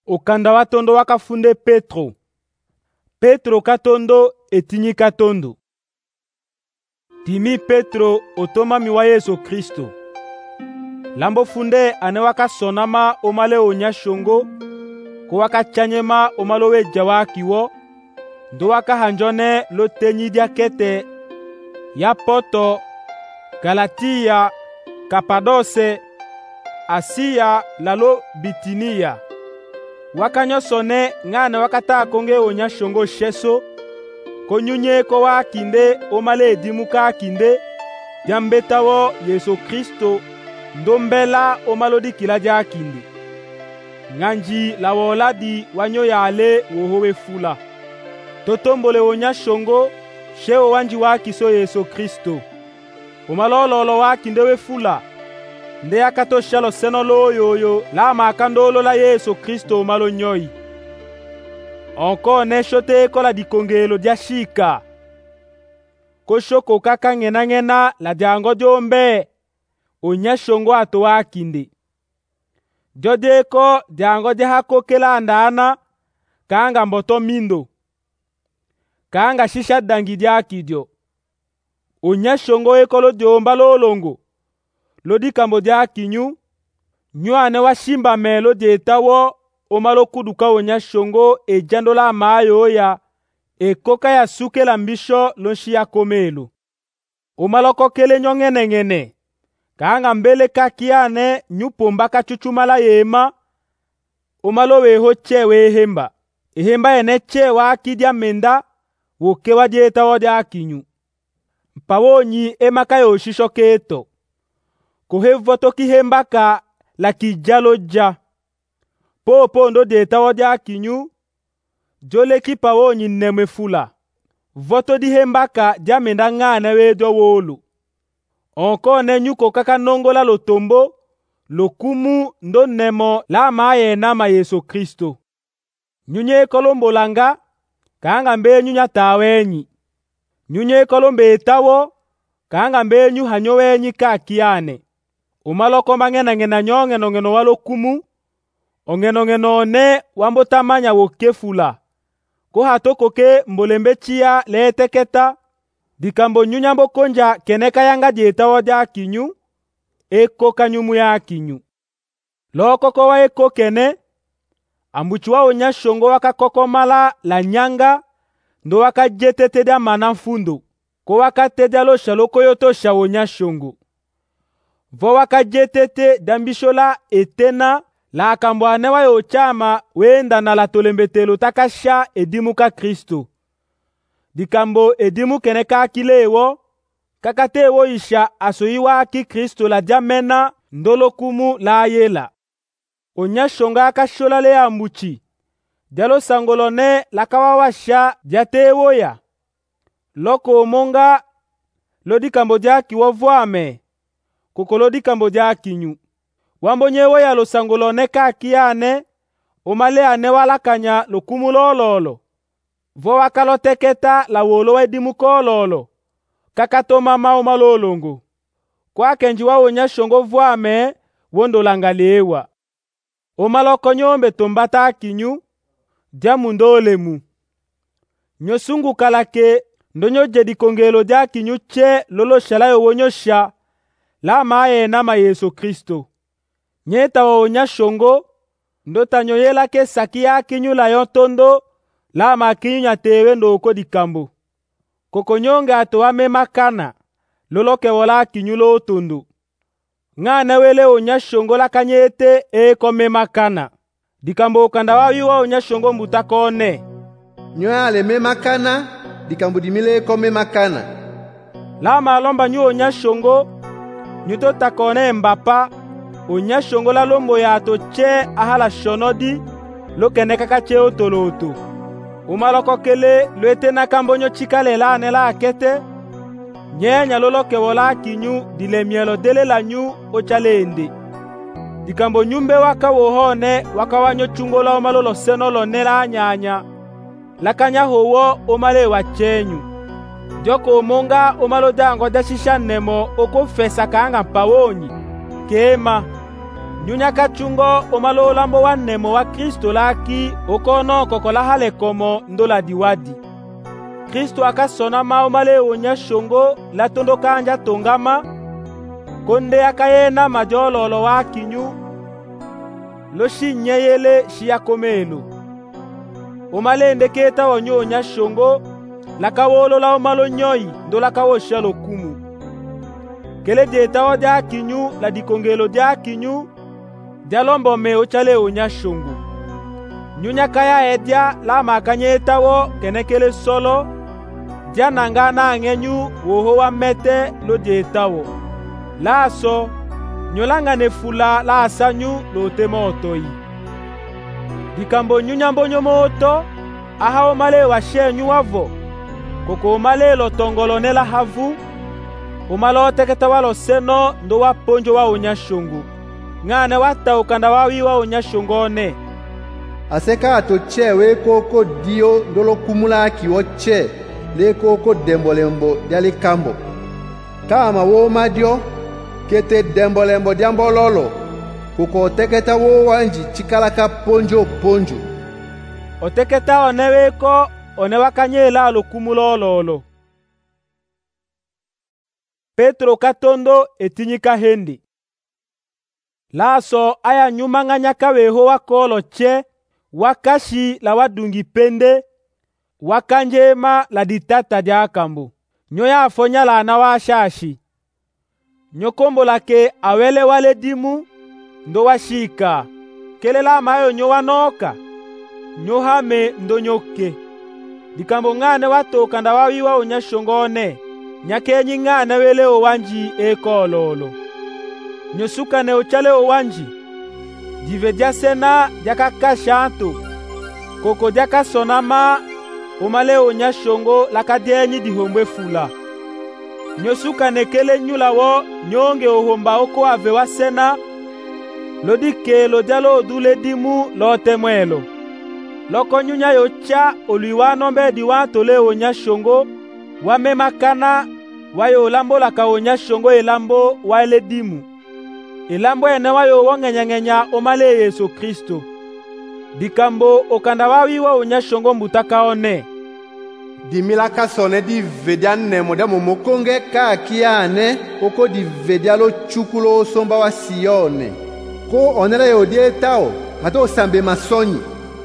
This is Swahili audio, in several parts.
Okanda watondo wakafunde Petro. Petro katondo etinyi katondo. Timi Petro otomami wa Yesu Kristo. Lambo funde ane wakasonama omale onyashongo ko wakachanyema omalo weja wakiwo ndo wakahanjone lo tenyi dia kete ya Poto, Galatia, Kapadose, Asia lalo Bitinia. Wakanyosone ngane wakata konge onyashongo sheso konyunye ko wakinde omale edimuka kinde diambetawo Yesu Kristo ndombela omalodi kila dia kinde. Nganji lawola di wanyo yale wohowe fula. Totombole onyashongo sheo wanji wakiso Yesu Kristo. Omalololo wakinde we fula. Nde akato shalo seno lo yoyo la makandolo la Yesu Kristo malo nyoi. Onko neshote kola di kongelo dia shika. Koshoko kaka ngena la diango jombe. Onyashongo ato wakinde. Jodeko diango dia kokela andana kanga mboto mindo. Kanga shisha dangi dia kidio. Onyashongo ekolo jomba lolongo. Lodi kambo dia kinyu. Nyuane wa shimba melo jetawo omalo kuduka onyashongo ejandola maayo ya ekoka ya suke la mbisho lonshi ya komelo. Omalo kokele nyongene. Kanga mbele kakiane nyupomba kachuchumala yema. Omalo weho chewe ehemba. Ehemba ene chewa akidia menda wokewa jetawo dia kinyu. Mpawonyi emaka yoshisho keto. Kohevoto kihembaka la kijalo ja. Popo ndo jetawo dia kinyu. Jole kipawonyi nemefula. Voto di hembaka dia menda ngane wedo wolu. Onko ne nyuko kaka nongola lotombo, lokumu ndo nemo la maye nama Yesu Kristo. Nyunye kolombolanga, kanga mbe nyunya tawenyi. Nyunye kolombe etawo, kanga mbe nyu hanyowenyi kakiane. Umaloko ngena nyongeno walokumu, ongeno ne wambotamanya wokefula. Ko hatoko ke mbolembe chia leeteketa, dikambo nyunyambo konja keneka yanga jetawo dia kinyu, eko kanyumu ya kinyu. Loko kowa eko kene, ambuchwa onyashongo wakakokomala la nyanga, ndo wakajetete dia manamfundo, ko wakatedia lo shaloko yoto sha onyashongo. Vo wakajetete dambishola etena, la akambo anewa yochama wenda na la tolembetelo takasha edimuka Kristo. Dikambo edimu keneka akilewo, kakatewo isha asoiwa ki Kristo la jamena ndolokumu la yela. Onyashonga akashola le ambuchi, dialo sangolone la kawawasha diatewo ya. Loko omonga lodikambo dia kiwovwame, koko lodikambo dia kinyu. Wambonyewo ya lo sangolone kakiane, omale ane walakanya lokumu lololo. Vo wakaloteketa la wolo wedimuko lolo. Kakato mama omalolongo. Kwa kenji wa onyashongo vwame wondo langalewa. Omaloko nyombe tombata kinyu diamu ndolemu. Nyosungu kalake ndonyo jedi kongelo dia kinyu che lolo shalayo wonyosha la maye nama Yesu Kristo. Nyeta wa onyashongo ndota nyoyela ke sakia kinyu la yotondo la makinyu nyatewe ndoko dikambo. Kokonyonge atowa memakana loloke wola kinyu lo tundu. Ngana wele onyashongo la kanyete eko memakana. Dikambo kanda wawiwa onyashongo mbutakone. Nyoale memakana, dikambo dimile eko memakana. La malomba nyu onyashongo, nyuto takone mbapa, onyashongo la lombo ya atoche ahala shonodi, lokene kakache otoloto. Umaloko kele lwete na kambonyo chikale la anela akete, nyenya loloke wola kinyu dilemielo dele la nyu ochalende. Dikambo nyumbe waka wohone waka wanyo chungola omalolo seno lonela anyanya, lakanya howo omale wachenyu. Joko omonga omalo dango dashisha nemo oko fesa kanga mpawonyi, kema, nyunya kachungo omalolambo wa nemo wa Kristo laki okono kokola hale komo ndola diwadi. Kristo akasonama omale onya shongo la tondo kanja tongama konde akayena majololo wa kinyu lo shinyeyele shiyakomelo. Omale ndeketa onyonya shongo la kawolo la omalo nyoi ndola kawosha lokumu. Kele dieta dia kinyu la dikongelo dia kinyu dia lombo me ochale onya shongo. Nyunya kaya edia la makanyeta wo kenekele solo dia nangana angenyu woho wa mete lo dieta wo. Laso nyolanga nefula la asanyu lo temo otoi. Dikambo nyunya mbonyo moto aha omale wa shenyu wavo. Koko omale lo tongolone la havu omalo teketa walo seno ndo wa ponjo wa onya shongo. Ngane wata ukanda wawi wa onya shongone. Aseka atochewe koko dio ndolo kumula kiwoche le koko dembolembo diali kambo. Kama wo madio kete dembolembo diambololo koko teketa wo wanji chikalaka ponjo. Oteketa oneweko onewakanyela lokumulololo. Petro katondo etinyika hendi. Laso aya nyumanganya kaweho wakolo che wakashi la wadungi pende wakanjema la ditata dia kambu. Nyoya afonya la na washashi. Nyokombo lake awele wale dimu ndo washika. Kelela mayo nyowa noka. Nyohame ndo nyoke. Dikambo ngane watoka nda wawiwa onya shongone. Nyakenyi ngane wele owanji ekololo. Nyosuka ne ochale owanji. Dive dia sena diaka kashanto. Koko diaka sonama omale onya shongo lakadienyi dihombwe fula. Nyosuka ne kele nyula wo nyonge ohomba oko ave wa sena. Lodike lo dialo odule dimu lo temwelo. Loko nyunya yocha oluiwano mbe diwa tole onya shongo. Wame makana wayo olambo la kaonya shongo elambo waele dimu. Elambo ene wayo wongenya omale Yesu Kristo. Dikambo okanda wawi wa onya shongo mbutaka one. Dimila kasone di vedia nemo da momokonge ka kiane koko di vedia lo chukulo somba wa Sione. Ko onere odie tao hato sambe masonyi.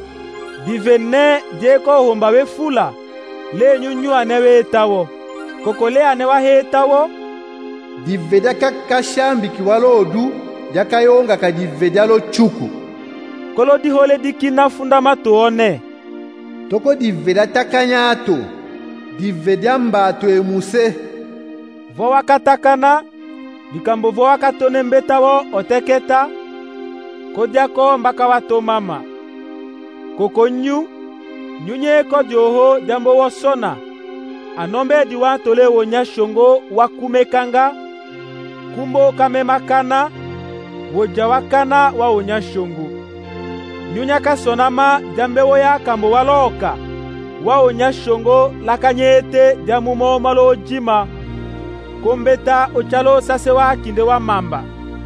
Divene dieko homba we fula. Le nyunyu anewe tawo. Kokole anewa he tawo. Divedia kakashambi kiwalo odu. Diaka yonga ka divedia lo chuku. Kolo dihole dikina fundamatu one. Toko divedia takanyato. Divedia mbato emuse. Vowa katakana. Dikambo vowa katone mbetawo oteketa. Kodiako mbaka wato mama. Koko nyunye ko dioho jambo wosona. Anombe diwa tole wonya shongo wakumekanga. Kumbo kamemakana. Wojawakana wa wonya shongo. Nyunya kasonama jambe woya kambo waloka. Wa wonya shongo lakanyete jamumo malo jima. Kombeta ochalo sase wa kinde wa mamba.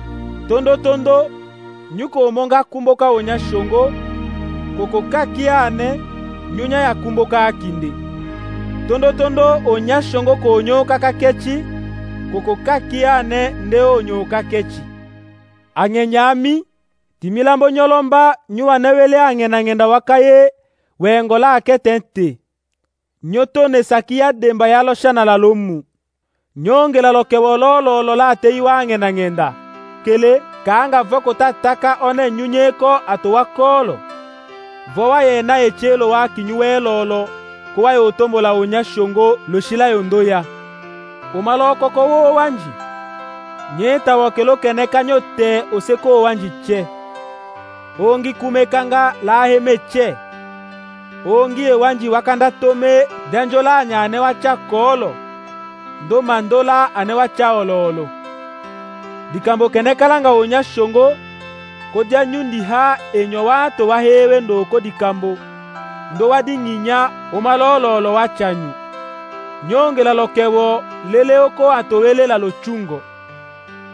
Tondo nyuko omonga kumbo ka wonya shongo. Koko kakiane nyunya ya kumbo ka akinde. Tondo onya shongo ko onyo kakakechi. Koko kakiane nde onyo kakechi. Angenyami timilambo nyolomba nyuwa newele angenangenda wakaye wengola aketente. Nyoto ne sakia demba yalo shana la lomu. Nyongela lokewololo la teiwa angenangenda. Kele kaanga voko tataka one nyunyeko atowakolo. Vowa yena echelo wa kinyuwe lolo. Kuwa yotombo la onya shongo loshila yondoya. Umaloko kowo wanji. Nyeta wakelo keneka nyote oseko wanji che. Ongi kumekanga la heme che. Ongi wanji wakanda tome danjola nyane wacha kolo. Ndo mandola ane wacha ololo. Dikambo keneka langa onya shongo. Kodia nyundi ha enyo wato wahewe ndoko dikambo. Ndo wadi nginya omalololo wachanyu. Nyonge la lokewo lele oko atowele la lochungo.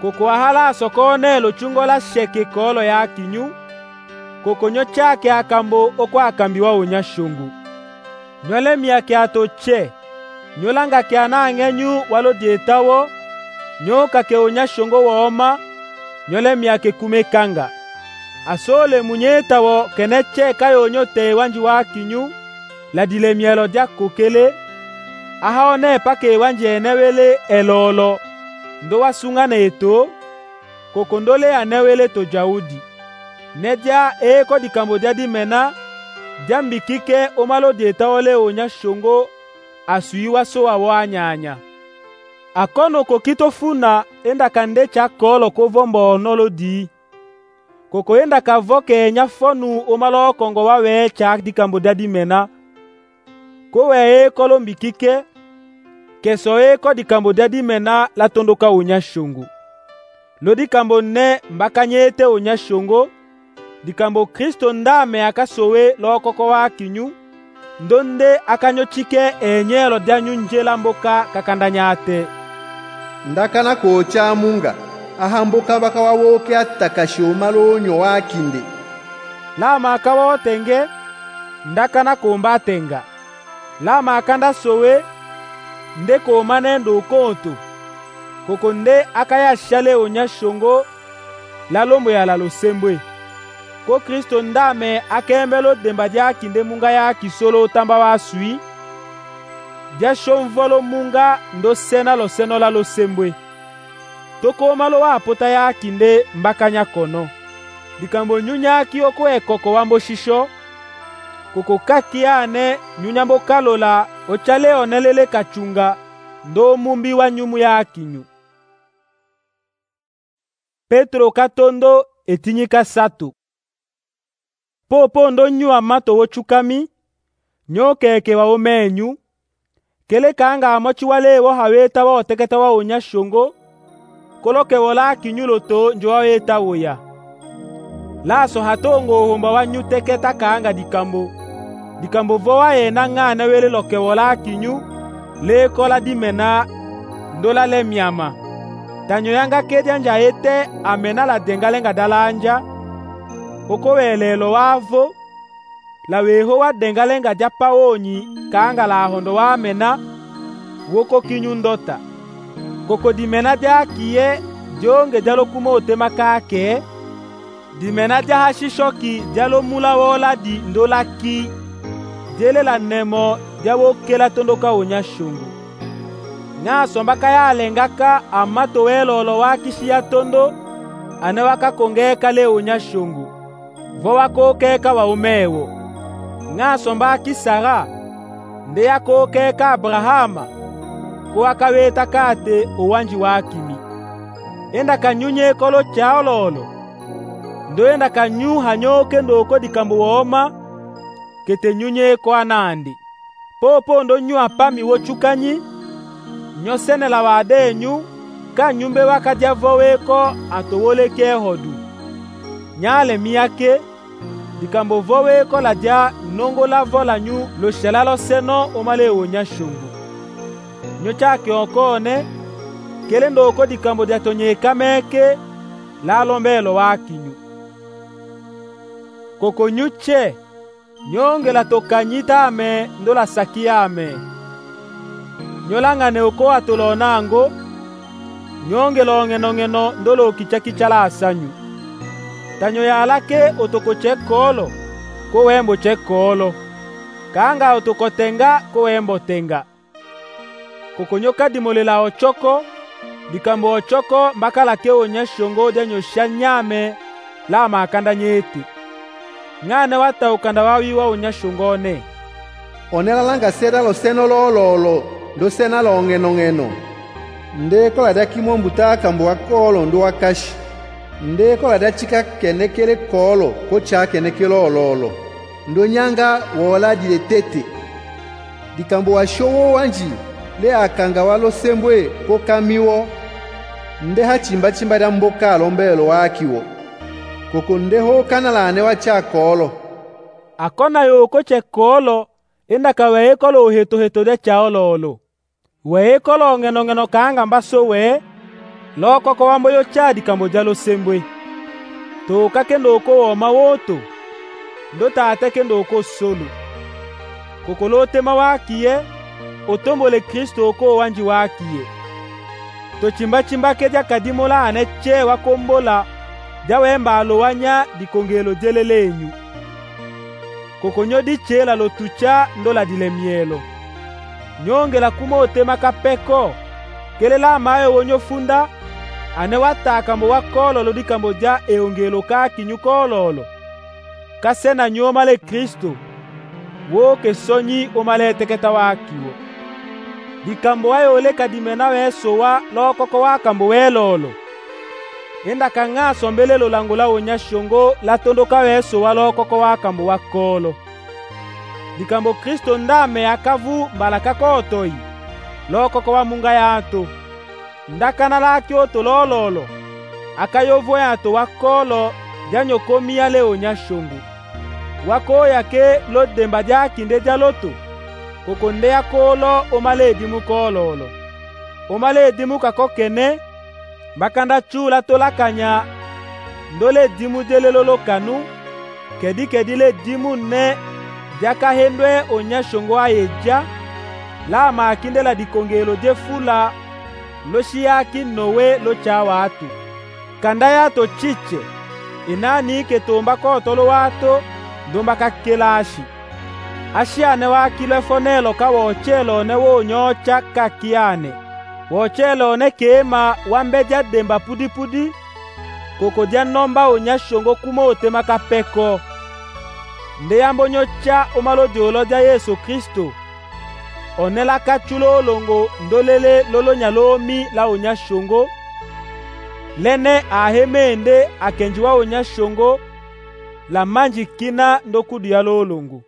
koko ahala sokone lochungo la sheke kolo ya kinyu, koko nyo chake akambo okwa akambiwa unyashungu. Nyole miake atoche, nyolanga ke anangenyu walo dietawo, nyo kake unyashungo waoma, nyole miake kumekanga. Asole munyetawo keneche kayo nyote wanji wa kinyu, la dile mielo dia kokele, ahaone pake wanji enewele elolo, ndo wasunga na eto, kokondole anewele to jaudi. Nedia eko di Kambodia di mena, jambi kike omalo dietaole onya shongo, asuiwa so awanyanya. Akono kokito funa enda kande chakolo kovombo nolo di. Koko enda kavoke enya fonu omalo kongo wawe chak di Kambodia di mena. Kowe kolo mbikike, keso ko di Kambodia di mena la tondoka unya shungu. Lodi kambo ne mbakanyete unya shungo, di kambo Kristo ndame akasowe lo koko wa kinyu, ndonde akanyo chike enye lo danyu njela mboka kakandanyate. Ndakana kocha munga, ahamboka baka wawoke atakashi omalo onyo wa kinde. Lama akawa otenge, ndakana komba tenga. Lama akanda sowe, nde komane ndo konto. Koko nde akaya shale onya shongo, lalombo ya lalo sembwe. Ko Kristo ndame akembelo demba dia kinde munga ya kisolo tamba wa sui. Dia shomvolo munga ndo sena lo seno lalo sembwe. Toko malo wa apota ya kinde mbakanya kono. Dikambo nyunya kioko ekoko wambo shisho. Koko kaki ane nyunyambo kalola ochale onelele kachunga ndo mumbi wa nyumu ya kinyu. Petro katondo etinyika satu. Popo ndo nyu amato wochukami, nyo keke wa omenyu, kele kanga amochi wale wo haweta wa oteketa wa onya shongo, koloke wola kinyuloto njo waweta woya. Laso hatongo homba wa nyu teketa kanga dikambo. Dikambo vowa ena ngane wele loke wola kinyu, le kola dimena, ndola le miama. Tanyo yanga kedia nja ete amena la dengalenga dalanja, oko welelo wavo, la weho wa dengalenga japa onyi kanga la hondo wa amena, woko kinyu ndota. Koko dimena dia kiye, jonge jalo kumo otema kake, dimena dia hashishoki jalo mula wola di ndola ki, jele la nemo dia wokela tondoka onya shungu. Nga sombaka ya alengaka amato welolo wakishi ya tondo, ane waka kongeka le onya shungu. Vo wako keka wa umewo. Nga sombaki Sara, nde yako keka Abrahama, kwa wakaweta kate uwanji wakimi. Enda kanyunye kolo chaololo. Ndo enda kanyu hanyoke ndoko dikambu woma, kete nyunye kwa nandi. Popo ndo nyu apami wochukanyi, nyosene la wadenyu, ka nyumbe wakadia voweko atowole ke hodu. Nyale miyake, dikambo voweko la dia nongo la vola nyu lo shelalo seno omale onya shungu. Nyochake okone, kele ndoko dikambo dia tonye kameke, la lombelo wakinyu. Koko nyuche, nyonge la tokanyita ame ndo la sakia ame. Nyolanga ne oko atolonango, nyonge ngeno ndolo kicha la asanyu. Tanyo ya alake otoko chekolo, ko wembo chekolo. Kanga otoko tenga, ko wembo tenga. Kokonyoka dimolela ochoko, dikambo ochoko mbaka lake onya shongo denyo shanyame la makanda nyeti. Ngane wata ukanda wawiwa onya shongone. Onela langa seda lo seno lolo, ndo sena lo ngeno. Nde kola da kimombuta kambo wakolo ndo wakashi. Nde kola da chika kenekele kolo, kocha kenekelo ololo. Ndo nyanga wola dile tete. Dikambo wa showo wanji, le akanga walo sembwe ko kamiwo. Nde hachimba da mboka lombelo wakiwo. Koko ndeho kanalane wa chakolo. Akona yoko chekolo, enda kawe kolo heto de chaololo. We kolo ngeno kanga mbaso we, lokoko wamboyo cha dikambo dia losembwe. Toka kendo oko woma woto, ndo tate kendo oko solo. Kokolo ma wakiye, otombole Kristo oko wanji wakiye. Tochimba ke dia kadimola ane che wakombola, dia wemba alowanya dikongelo dielele enyu. Kokonyo di chela lo tucha ndo la dile mielo. Nyonge la kumo tema kapeko, kele la mayo wonyo funda, ane wataka mbo wakolo lo dikambo dia eongelo ka kinyukololo. Kasena nyoma le Kristo, wo ke sonyi omale teketa wakiwo. Dikambo wayo ole kadimena weso wa lokoko wakambo welolo. Enda kanga sombele lo langola onya shongo la tondoka weso wa lokoko wakambo wakolo. Dikambo Kristo ndame akavu mbalaka kotoi. Lokoko wa munga yato. Ndakana laki oto lololo. Akayovo yato wakolo janyo komi ya leo nyashongu. Wako yake lo demba dia kinde dia loto. Kokonde ya kolo omale edimu kololo. Omale edimu kakokene. Bakanda chula tola kanya. Ndole dimu dele lolo kanu. Kedi le dimu ne. Diaka hendwe onyashongo ayeja. La makinde la dikongelo de fula. Lo shiaki nowe lo chawa atu. Kanda yato chiche. Inani ketomba kotolo wato. Ndomba kakelashi. Ashiane wakile fonelo ka wochelo ne wonyocha kakiane. Wochelo ne kema wambeja demba pudi. Koko dia nomba onyashongo kumote makapeko. Ndeyambo nyocha omalo diolo dia Yesu Kristo. Onela kachulo longo ndolele lolo nyalomi la onyashongo. Lene ahemende akenjiwa onyashongo. La manji kina ndokudu ya lolongo.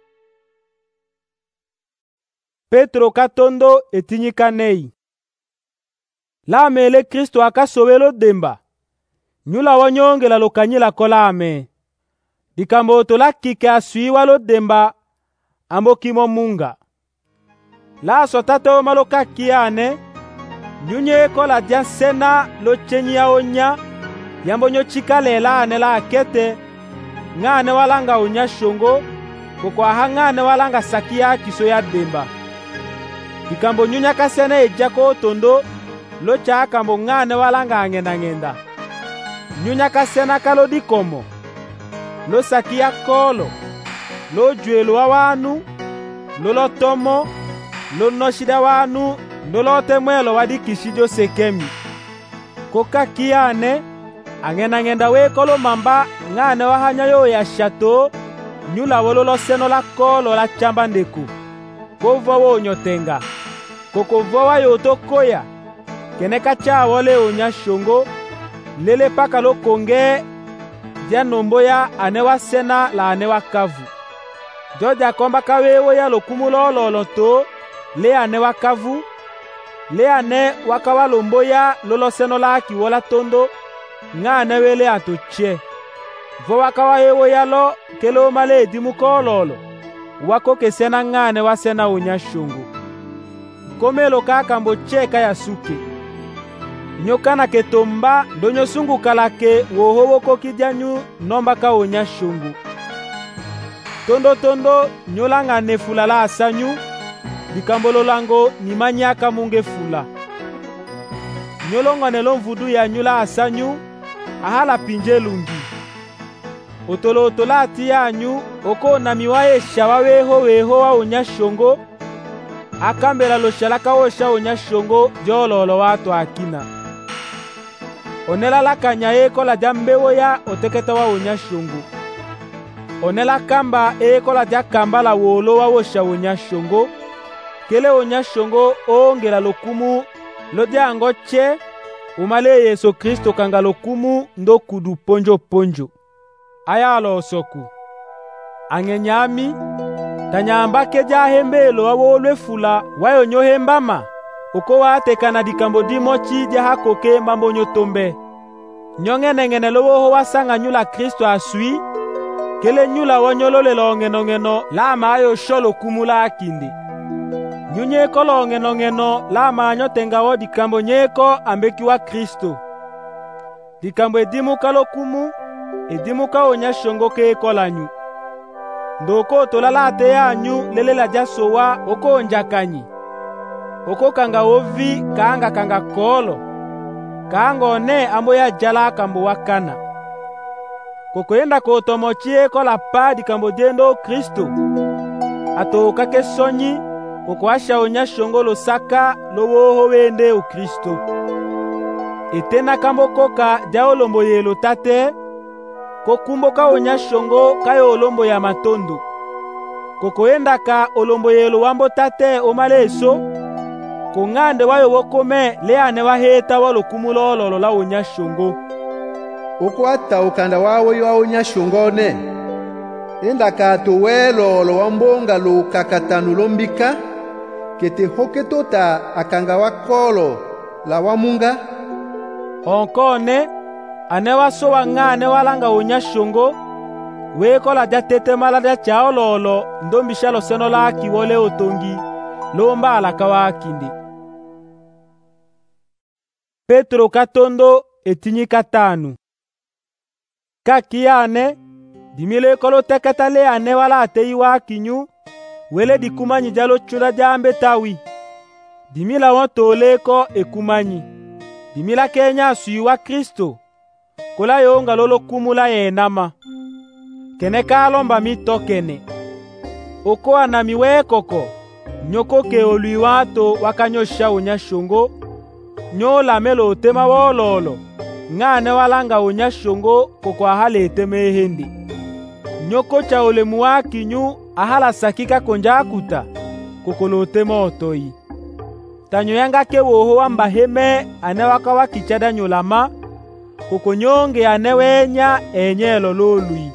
Petro katondo etinyikanei. La mele Kristo akasowelo demba. Nyula wanyongela lokanyila kolame. Dikambo tola kike aswiwa lo demba. Ambo kimo munga. La sotato maloka kiane. Nyunye kola dia sena lo chenyi ya onya. Yambo nyo chikalela ane la akete. Ngane walanga onya shongo. Koko ahangane walanga sakia kiso ya demba. Dikambo nyunya kasene ejako otondo. Lo cha akambo ngane walanga angenda. Nyunya kasena kalo dikomo. Lo sakia kolo. Lo juelo wa wanu. Lo tomo. Lo noshida wanu. Lo temwelo wadikishijo sekemi. Koka kiane. Angenda we kolo mamba. Ngane wahanya yo ya shato. Nyula wololo seno la kolo la chamba ndeku. Kovo wo nyotenga. Kokovo wa yoto koya. Keneka cha wole onya shongo. Lele paka lo konge. Dia nomboya anewa sena la anewa kavu. Jodia komba kawewo ya lo kumulo loto. Le anewa kavu. Le ane wakawa lomboya lolo seno la kiwola tondo. Nga anewele atoche. Vo wakawa yewo ya lo kelo male edimu kololo. Wako kesena nga anewa sena onya shongo. Komelo kakambo cheka ya suke. Nyokana ketomba donyo sungu kalake wohowo koki dianyu nomba ka onya shungu. Tondo nyolanga nefula la asanyu. Dikambolo lango ni manyaka munge fula. Nyolonga nelo mvudu ya nyula asanyu. Ahala pinje lungi. Otolo ati yanyu. Oko na miwaye shawaweho weho wa onya shongo. Akambela lo shalaka osha onya shongo jololo watu akina. Onela la kanya eko la jambewo ya oteketa wa onya shongo. Onela kamba eko la dia kamba la wolo wa osha onya shongo. Kele onya shongo ongela lokumu lo dia angoche. Umale Yesu Kristo kanga lokumu ndo kudu ponjo. Aya alo osoku. Angenyami. Tanyamba keja hembelo wa wolwe fula wayo nyohembama. Oko watekana dikambo dimochi dia hakoke mambo nyotombe. Nyongene lowo wasanga nyula Kristo asui. Kele nyula wanyolole ngeno la mayo sholo kumula akindi. Nyunye kolo ngeno la manyo tenga wo dikambo nyeko ambeki wa Kristo. dikambo edimuka lokumu edimuka onyashongo keekolanyu ndoko tolala ate yanyu lelela jasowa oko onjakanyi oko kanga ovi kaanga kanga kolo kaanga one ambo ya jala kambo wakana kokoyenda kotomochie kola pa dikambo diendo Kristo atoka kesonyi koko asha onyashongo losaka lowoho wende o Kristo etena kambo koka dia olombo yelo tate kokumboka onyashongo kayo olombo ya matondo kokoyendaka olombo yelo wambo tate omaleso kongande wayo wokome leane waheta walokumulololo la onyashongo oko ata ukanda wawe wa onyashongo ne endaka towelolo wambonga lo kakatanu lombika kete hoketota akanga wakolo la wamunga onkone ane wasowa ng'ane walanga onyashongo wekola dia tetemala dia chaololo ndombisha loseno laki wole otongi lomba alaka wakindi Petro katondo etinyi katanu kakiyane dimile kolo teketale ane wala atei wakinyu wele dikumanyi jalo chuna jambe tawi dimila wotoleko ekumanyi dimila kenya suiwa Kristo kola yonga lolo kumula yenama kene kalomba mitokene oko anami wekoko nyoko ke oluiwato wakanyosha onyashongo nyola melo otema wololo ng'ane walanga onyashongo koko ahalete mehendi nyoko cha olemu wakinyu ahala sakika konja akuta koko lotema otoi tanyo yanga ke woho wamba heme ane waka wakichada nyolama koko nyonge ane wenya enyelo lolui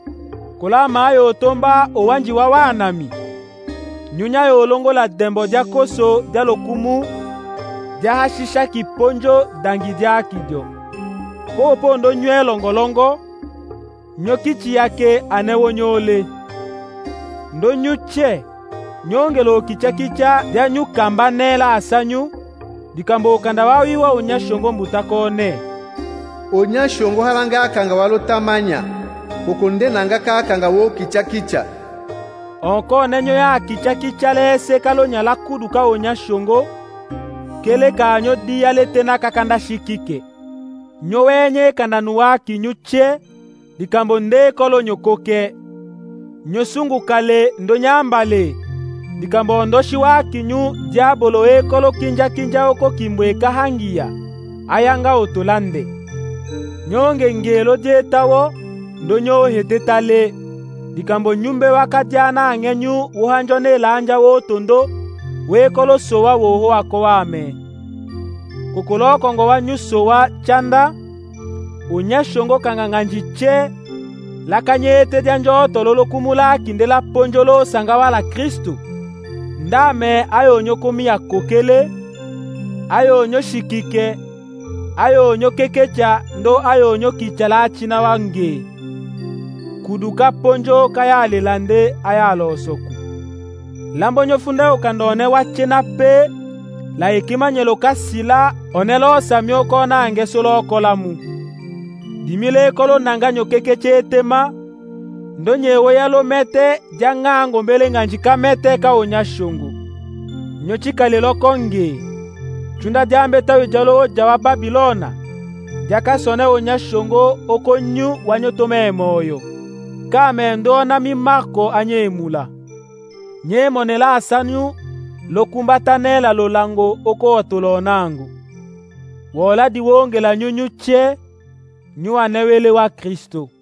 kola mayo otomba owanji wa wanami nyunya yolongo la dembo dia koso dia lokumu dia hashisha kiponjo dangi dia kijo popo ndo nywe longolongo nyokichi yake ane wonyole ndo nyuche nyongelo kicha dia nyukamba nela asanyu dikambo okanda wawiwa onyashongo mbutakone onyashongo halanga akanga walotamanya koko ndenanga kakanga wo kicha onko nenyo ya kicha lese kalonya la kudu ka onyashongo kele kanyo dia letena kakanda shikike nyo wenye kanda nuwaki nyuche dikambo nde kolo nyokoke nyosungu kale ndo nyambale dikambo ndoshi waki nyu diabolo ekolo kinja oko kimbwe kahangia ayanga otolande nyonge ngelo dietawo ndo nyo hetetale dikambo nyumbe wakadiana angenyu wuhanjone lanja wotondo wekolo sowa woho akowame kokolo kongo wanyu sowa chanda onyashongo kanganganjiche lakanyete dianjoto lolo kumula kindela ponjolo sangawala Kristo ndame ayonyo komia kokele ayonyo shikike ayonyo kekecha ndo ayonyo kichala china wange kuduka ponjo kaya lelande ayalo soku lambo nyofunda ukandone wachena pe la ikimanyelo kasila onelo samyo kona angesolo kolamu dimile kolo nanganyo kekeche tema ndonyewe yalo mete jangango mbele nganjika mete ka onyashongo nyochika lelo konge chunda jambe tawe jalo jawa Babilona jakasone onyashongo okonyu wanyotome moyo kame ndona mimako anyemula nyemonela asanyu lokumbatanela lolango oko otolonangu wola diwongela nyunyuche nyuanewele wa Kristo